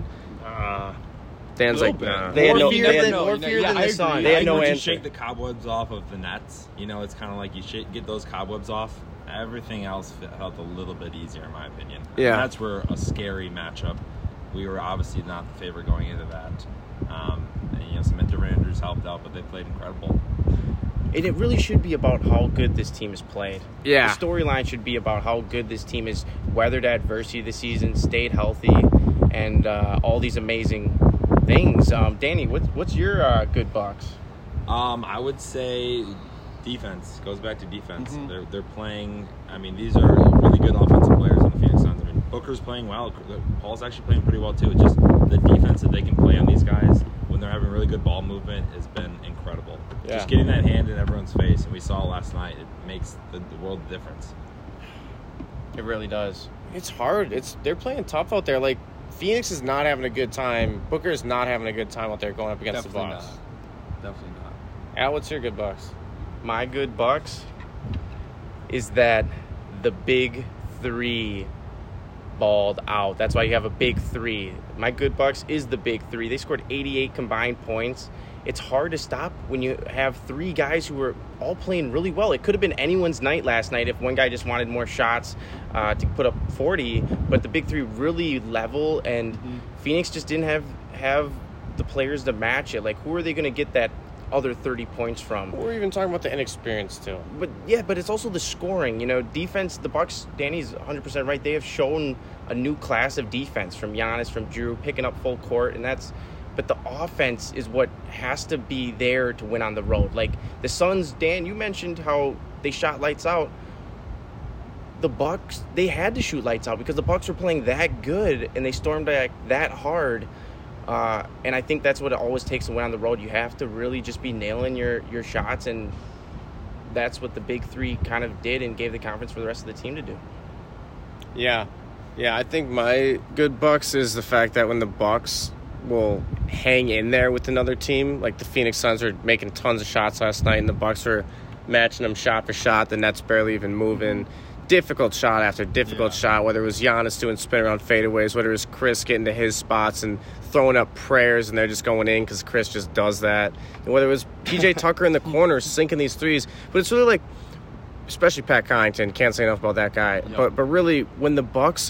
Dan's like, nah. They had no- fear they had than, no- more fear yeah, than I the agree. Sun. They had no Once you answer. shake the cobwebs off of the Nets, you know, it's kind of like you get those cobwebs off. Everything else felt a little bit easier, in my opinion. Yeah. The Nets were a scary matchup. We were obviously not the favorite going into that. And, you know, some interveners helped out, but they played incredible. And it really should be about how good this team has played. Yeah. The storyline should be about how good this team has weathered adversity this season, stayed healthy, and all these amazing things. Danny, what's your good Bucks? I would say defense. Goes back to defense. They're playing. I mean, these are really good offensive players on the Phoenix Suns. I mean, Booker's playing well. Paul's actually playing pretty well too. It's just the defense that they can play on these guys when they're having really good ball movement has been incredible. Yeah. Just getting that hand in everyone's face, and we saw last night, it makes the world a difference. It really does. It's hard. They're playing tough out there. Like, Phoenix is not having a good time. Booker is not having a good time out there going up against Definitely the Bucks. not. Definitely not. Al, what's your good Bucks? My good Bucks is that the big three balled out. That's why you have a big three. My good Bucks is the big three. They scored 88 combined points. It's hard to stop when you have three guys who were all playing really well. It could have been anyone's night last night if one guy just wanted more shots to put up 40, but the big three really level, and Phoenix just didn't have the players to match it. Like, who are they going to get that other 30 points from? We're even talking about the inexperience too. But yeah, but it's also the scoring. You know, defense, the Bucks, Danny's 100% right. They have shown a new class of defense from Giannis, from Drew, picking up full court, but the offense is what has to be there to win on the road. Like the Suns, Dan, you mentioned how they shot lights out. The Bucks, they had to shoot lights out because the Bucks were playing that good and they stormed back that hard. And I think that's what it always takes to win on the road. You have to really just be nailing your shots, and that's what the big three kind of did and gave the confidence for the rest of the team to do. Yeah, I think my good Bucks is the fact that when the Bucks will hang in there with another team, like the Phoenix Suns were making tons of shots last night, and the Bucks were matching them shot for shot. The Nets barely even moving. Difficult shot after difficult shot, whether it was Giannis doing spin around fadeaways, whether it was Chris getting to his spots and throwing up prayers and they're just going in because Chris just does that, and whether it was PJ Tucker in the corner sinking these threes. But it's really like, especially Pat Connaughton, can't say enough about that guy. But really, when the Bucks,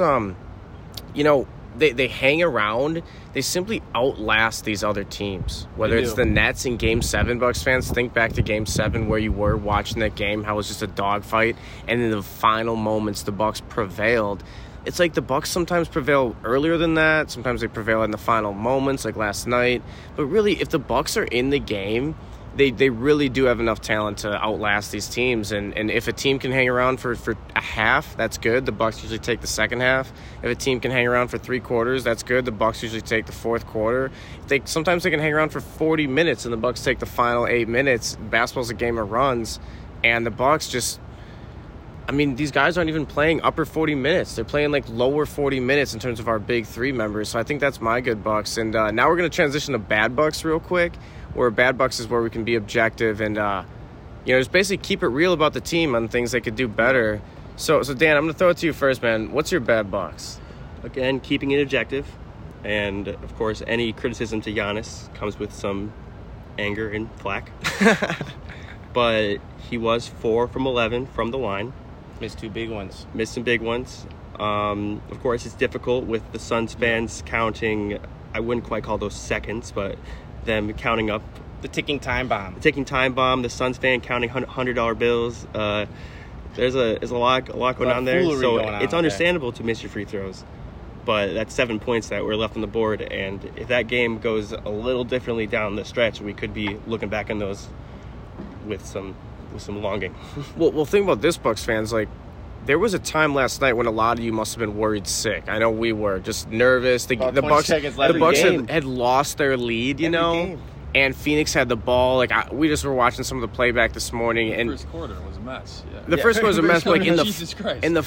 they hang around, they simply outlast these other teams. Whether it's the Nets in Game 7, Bucks fans, think back to Game 7 where you were watching that game, how it was just a dogfight, and in the final moments, the Bucks prevailed. It's like the Bucks sometimes prevail earlier than that. Sometimes they prevail in the final moments, like last night. But really, if the Bucks are in the game, they really do have enough talent to outlast these teams. And if a team can hang around for a half, that's good. The Bucks usually take the second half. If a team can hang around for 3 quarters, that's good. The Bucks usually take the fourth quarter. Sometimes they can hang around for 40 minutes, and the Bucks take the final 8 minutes. Basketball's a game of runs, and the Bucks just... I mean, these guys aren't even playing upper 40 minutes. They're playing like lower 40 minutes in terms of our big three members. So I think that's my good Bucks. And now we're going to transition to bad Bucks real quick, where bad Bucks is where we can be objective and, just basically keep it real about the team on things they could do better. So Dan, I'm going to throw it to you first, man. What's your bad Bucks? Again, keeping it objective. And, of course, any criticism to Giannis comes with some anger and flack. But he was 4 from 11 from the line. Missed 2 big ones. Missed some big ones. Of course, it's difficult with the Suns fans counting, I wouldn't quite call those seconds, but them counting up. The ticking time bomb. The Suns fan counting $100 bills. There's a lot going on there. So it's understandable to miss your free throws. But that's 7 points that were left on the board. And if that game goes a little differently down the stretch, we could be looking back on those with some with some longing. Well, think about this, Bucks fans. Like, there was a time last night when a lot of you must have been worried sick. I know we were just nervous. The About 20 Bucks, seconds left the in the Bucks game. had lost their lead, you Every know. game. And Phoenix had the ball. Like we just were watching some of the playback this morning, The and first quarter was a mess. Yeah. the first quarter was a mess. But like Jesus Christ. in the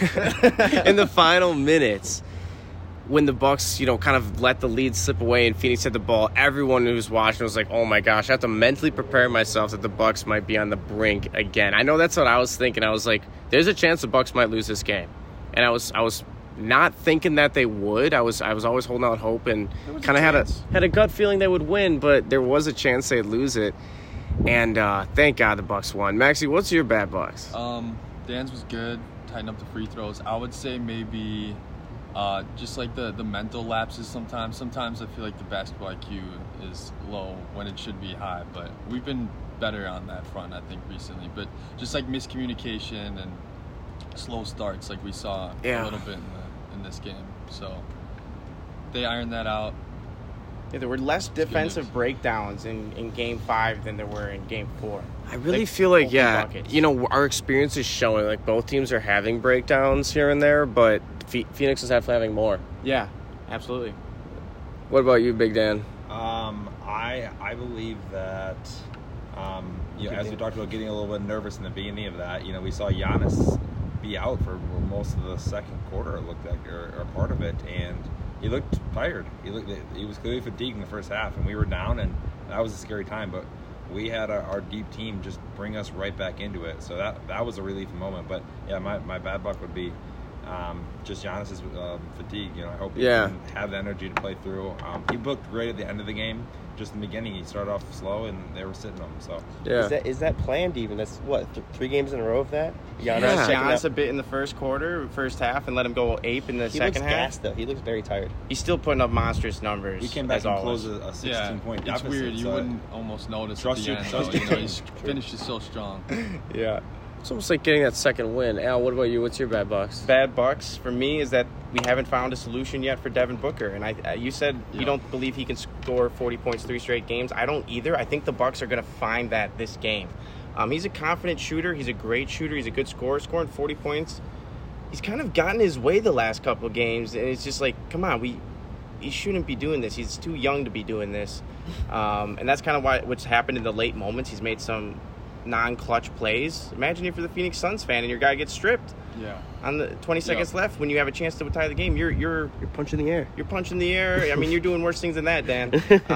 final minutes, when the Bucks, kind of let the lead slip away and Phoenix had the ball, everyone who was watching was like, "Oh my gosh, I have to mentally prepare myself that the Bucks might be on the brink again." I know that's what I was thinking. I was like, "There's a chance the Bucks might lose this game," and I was not thinking that they would. I was always holding out hope and kind of had a gut feeling they would win, but there was a chance they'd lose it. And thank God the Bucks won. Maxie, what's your bad Bucks? Dan's was good. Tighten up the free throws. I would say maybe just like the mental lapses sometimes. Sometimes I feel like the basketball IQ is low when it should be high, but we've been better on that front, I think, recently. But just like miscommunication and slow starts like we saw a little bit in this game. So they ironed that out. Yeah, there were less defensive breakdowns in Game 5 than there were in Game 4. I really feel like, buckets. our experience is showing, like, both teams are having breakdowns here and there, but Phoenix is definitely having more. Yeah, absolutely. What about you, Big Dan? I believe that, as we talked about getting a little bit nervous in the beginning of that, we saw Giannis be out for most of the second quarter, it looked like, or part of it, and he looked tired. He was clearly fatigued in the first half, and we were down, and that was a scary time, but we had our deep team just bring us right back into it, so that was a relief moment. But yeah, my bad buck would be just Giannis's fatigue. I hope he can have the energy to play through. He looked great at the end of the game. Just in the beginning, he started off slow, and they were sitting him. So is that planned even? That's what 3 games in a row of that. Giannis a bit in the first half, and let him go ape in the second half. Gassed, though. He looks very tired. He's still putting up monstrous numbers. He came back and closed a 16-point deficit. It's weird. You so wouldn't almost notice at the end. His finish is so strong. Yeah. It's almost like getting that second win. Al, what about you? What's your bad Bucks? Bad Bucks for me is that we haven't found a solution yet for Devin Booker. And you said you don't believe he can score 40 points 3 straight games. I don't either. I think the Bucks are going to find that this game. He's a confident shooter. He's a great shooter. He's a good scorer, scoring 40 points. He's kind of gotten his way the last couple of games, and it's just like, come on, he shouldn't be doing this. He's too young to be doing this. And that's kind of what's happened in the late moments. He's made some non-clutch plays. Imagine if you're the Phoenix Suns fan and your guy gets stripped. Yeah. On the 20 seconds left, when you have a chance to tie the game, you're punching the air. You're punching the air. I mean, you're doing worse things than that, Dan.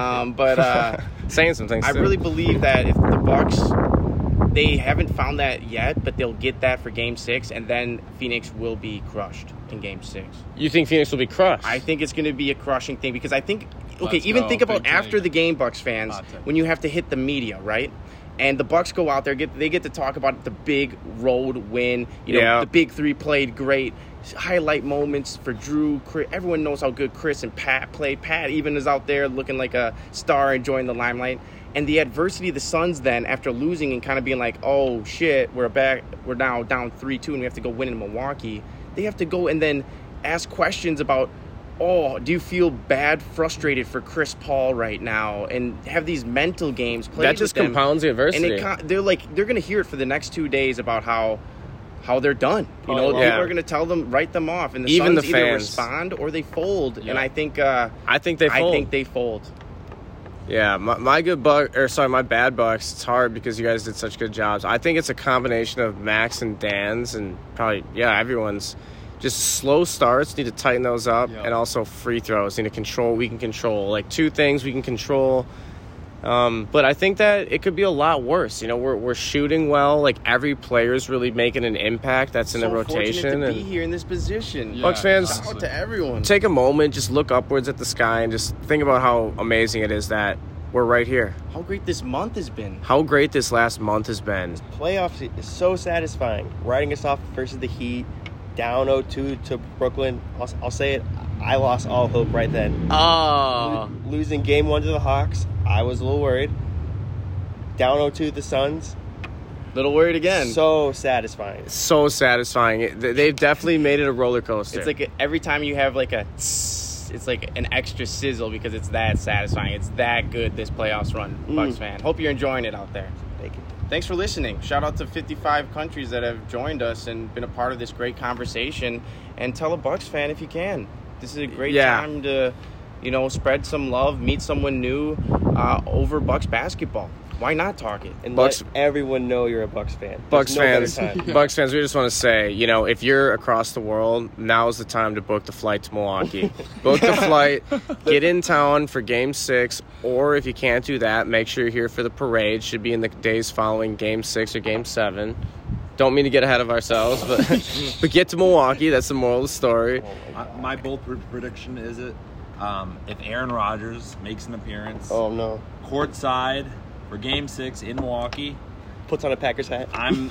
But saying some things. I really believe that if the Bucks, they haven't found that yet, but they'll get that for Game 6, and then Phoenix will be crushed in Game 6. You think Phoenix will be crushed? I think it's going to be a crushing thing because I think. Okay, Let's even go. think about Big after take. the game, Bucks fans, when you have to hit the media, right? And the Bucks go out there, they get to talk about the big road win. The big 3 played great. Highlight moments for Drew. Chris, everyone knows how good Chris and Pat played. Pat even is out there looking like a star, enjoying the limelight. And the adversity of the Suns then, after losing and kind of being like, oh shit, we're now down 3-2 and we have to go win in Milwaukee. They have to go and then ask questions about, oh, do you feel bad, frustrated for Chris Paul right now? And have these mental games played that just with them. compounds the adversity. And they're going to hear it for the next 2 days about how they're done. People are going to tell them, write them off, and the Even Suns the either fans. respond or they fold. Yeah. And I think they fold. Yeah, my bad Bucks. It's hard because you guys did such good jobs. I think it's a combination of Max and Dan's and probably everyone's. Just slow starts, need to tighten those up, and also free throws need to control. We can control like 2 things we can control, but I think that it could be a lot worse. We're shooting well. Like every player is really making an impact. That's in the rotation. Fortunate to and be here in this position. Bucks fans, shout out to everyone. Take a moment, just look upwards at the sky, and just think about how amazing it is that we're right here. How great this month has been. How great this last month has been. Playoffs is so satisfying. Riding us off versus the Heat. Down 0-2 to Brooklyn. I'll say it. I lost all hope right then. Oh. Losing Game 1 to the Hawks, I was a little worried. Down 0-2 to the Suns. Little worried again. So satisfying. So satisfying. They've definitely made it a roller coaster. It's like every time you have like it's like an extra sizzle because it's that satisfying. It's that good, this playoffs run, Bucks fan. Hope you're enjoying it out there. Thank you. thanks for listening. Shout out to 55 countries that have joined us and been a part of this great conversation. And tell a Bucks fan if you can. This is a great time to, spread some love, meet someone new over Bucks basketball. Why not talk it? And let everyone know you're a Bucks fan. Bucks fans, Bucks fans, we just want to say, if you're across the world, now is the time to book the flight to Milwaukee. Book the flight, get in town for Game 6, or if you can't do that, make sure you're here for the parade. Should be in the days following Game 6 or Game 7. Don't mean to get ahead of ourselves, but get to Milwaukee. That's the moral of the story. My bold prediction is if Aaron Rodgers makes an appearance, courtside for Game 6 in Milwaukee, puts on a Packers hat. I'm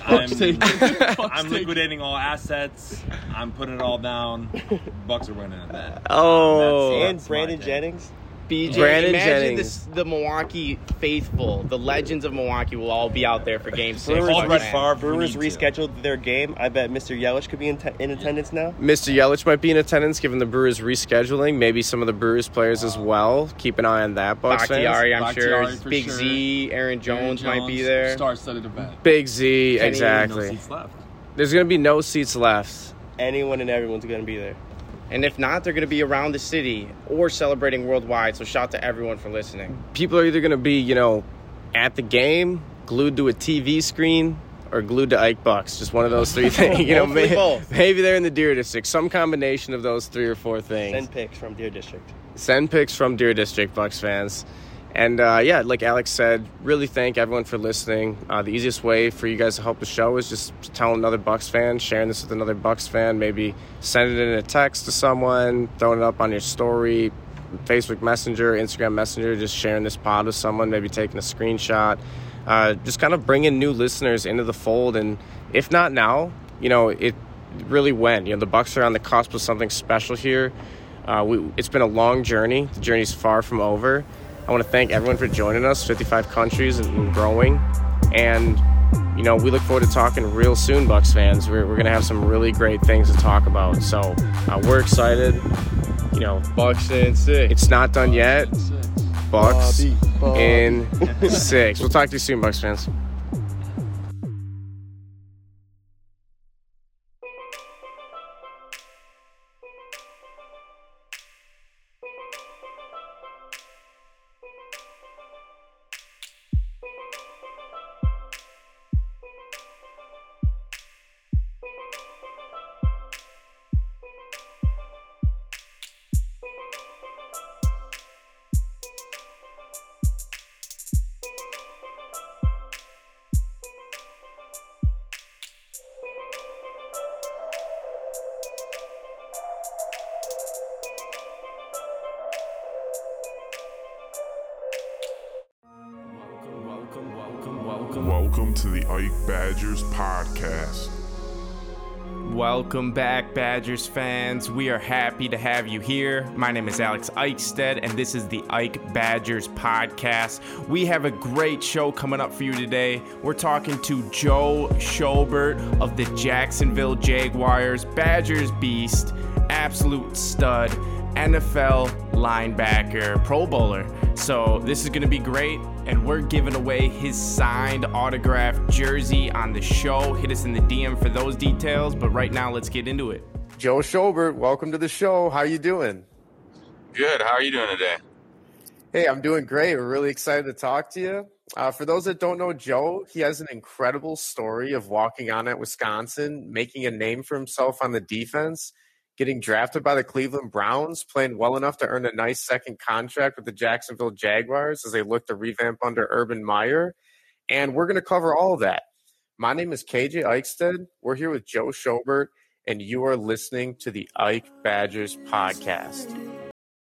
liquidating all assets. I'm putting it all down. Bucks are winning at that. And Brandon Jennings. BJ, Brandon imagine Jennings. the Milwaukee faithful, the legends of Milwaukee will all be out there for Game 6. Brewers rescheduled their game. I bet Mr. Yelich could be in attendance now. Mr. Yelich might be in attendance given the Brewers rescheduling. Maybe some of the Brewers players as well. Keep an eye on that, Bucks fans. Bakhtiari, I'm Bakhtiari sure. Big sure. Z, Aaron Jones might be there. Star-studded event. Big Z, Kenny, exactly. No seats left. There's going to be no seats left. Anyone and everyone's going to be there. And if not, they're going to be around the city or celebrating worldwide. So shout to everyone for listening. People are either going to be, at the game, glued to a TV screen, or glued to Ike Bucks. Just one of those three things. Both. Maybe they're in the Deer District. Some combination of those 3 or 4 things. Send pics from Deer District. Send pics from Deer District, Bucks fans. And, like Alex said, really thank everyone for listening. The easiest way for you guys to help the show is just telling another Bucks fan, sharing this with another Bucks fan, maybe sending it in a text to someone, throwing it up on your story, Facebook Messenger, Instagram Messenger, just sharing this pod with someone, maybe taking a screenshot. Just kind of bringing new listeners into the fold. And if not now, it really when. The Bucks are on the cusp of something special here. It's been a long journey. The journey's far from over. I want to thank everyone for joining us, 55 countries and growing. And, we look forward to talking real soon, Bucks fans. We're going to have some really great things to talk about. So we're excited. Bucks in 6. It's not done yet. Bucks in 6. We'll talk to you soon, Bucks fans. Welcome to the Ike Badgers podcast. Welcome back, Badgers fans. We are happy to have you here. My name is Alex Eichstead, and this is the Ike Badgers podcast. We have a great show coming up for you today. We're talking to Joe Schobert of the Jacksonville Jaguars, Badgers beast, absolute stud, NFL linebacker, Pro Bowler. So this is going to be great, and we're giving away his signed autographed jersey on the show. Hit us in the DM for those details, but right now let's get into it. Joe Schobert, welcome to the show. How you doing? Good. How are you doing today? Hey, I'm doing great. We're really excited to talk to you. For those that don't know Joe, he has an incredible story of walking on at Wisconsin, making a name for himself on the defense, getting drafted by the Cleveland Browns, playing well enough to earn a nice second contract with the Jacksonville Jaguars as they look to revamp under Urban Meyer. And we're going to cover all of that. My name is KJ Eichstead. We're here with Joe Schobert, and you are listening to the Ike Badgers podcast.